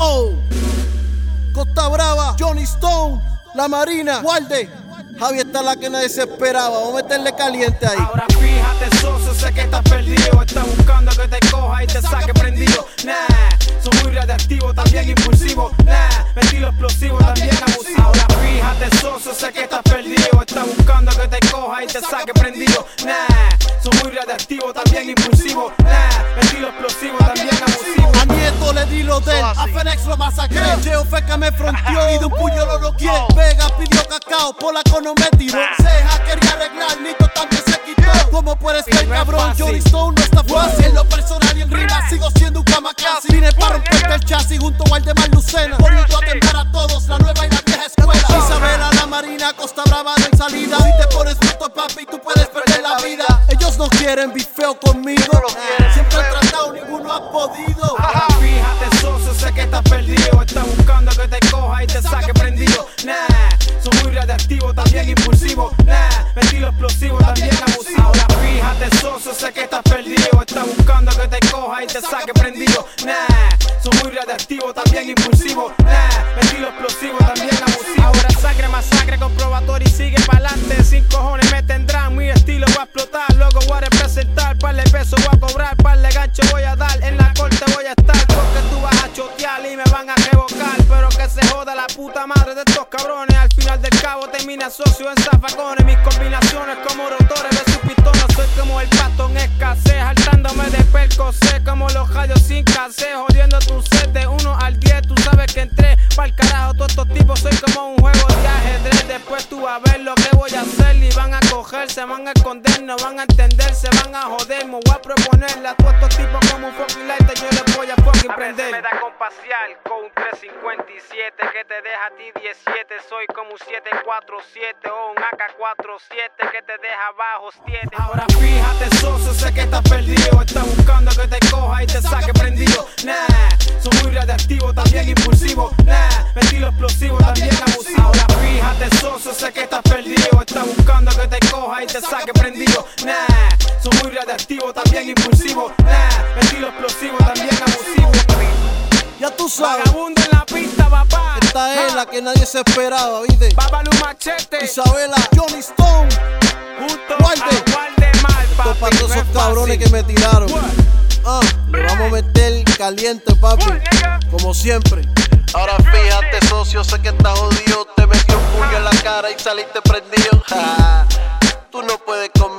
Costa Brava, Johnny Stone, La Marina, Walde. Javi está la que nadie se esperaba. Vamos a meterle caliente ahí. Ahora fíjate, socio, sé que estás perdido. Estás buscando que te coja y te saque prendido. Soy muy radiactivo, también impulsivo. Estilo explosivo, también abusivo. Ahora fíjate, socio, sé que estás perdido. Estás buscando que te coja y te saque prendido. Soy muy radiactivo, también impulsivo. Estilo explosivo, también abusivo. A Nieto le di lo del, a Fénix lo masacré. Geo Feca me fronteó y de un puño lo noqueé. Vega pidió cacao, Polaco no me tiró. Ceja quería arreglar, Nito también se quitó. ¿Cómo puedes ser cabrón? Johnny Stone no está fácil. En lo personal y en rima sigo siendo un kamikaze. Vine para romperte el chasis junto a Waldemar Lucena. Poniendo a temblar a todos, la nueva y la vieja escuela. Isabela, La Marina, Costa Brava no hay salida. Si te pones bruto, papi, tú puedes perder la vida. Ellos no quieren bifeo conmigo. Siempre han tratado, ninguno ha podido. Fíjate, socio, sé que estás perdido. Estás buscando que te coja y te saque prendido. Soy muy radiactivo, también impulsivo. Estilo explosivo, también abusivo. Ahora fíjate, socio, sé que estás perdido. Estás buscando que te coja y te saque prendido. Soy muy radiactivo, también impulsivo. Estilo explosivo, también abusivo. Ahora sangre, masacre, comprobatorio y sigue pa'lante. Sin cojones me tendrán, mi estilo va a explotar. Luego voy a representar, par de pesos voy a cobrar, par de gancho voy a dar. En la corte voy a estar, porque tú vas a chotear y me van a revocar. Pero que se joda la puta madre de estos cabrones. Al final del cabo termina socio en zafacones. Mis combinaciones como rotores de su pistola. Soy como el pato en escasez, hartándome de percocé. Como los rayos sin casé, jodiendo tu set de 1 al 10. Tú sabes que entré pa'l carajo, todos estos tipos soy como un juego de ajedrez. Después tú vas a ver lo que voy a hacer. Y van a coger, se van a esconder, no van a entender, se van a joder. Me voy a proponerle a todos estos tipos como un fucking lighter. Yo les voy a fucking prender. Me da compacial con un 357 que te deja a ti 17. Soy como un 747 o un AK-47 que te deja bajo 7. Ahora fíjate, socio, sé que estás perdido. Estás buscando que te coja y te saque prendido. Soy muy radiactivo, también impulsivo. Estilo explosivo, también abusivo. Ahora fíjate, socio, sé que estás perdido. Estás buscando que te coja y te saque prendido. Soy muy radiactivo, también impulsivo. Estilo explosivo, también abusivo. Ya tú sabes. Vagabundo en la pista, papá. Esta es la que nadie se esperaba, ¿viste? Babalu Machete. Isabela, Johnny Stone, Walde. Esto para todos esos cabrones que me tiraron. Le vamos a meter caliente, papi, como siempre. Ahora fíjate, socio, sé que estás jodido. Te metió un puño en la cara y saliste prendido. Tú no puedes comer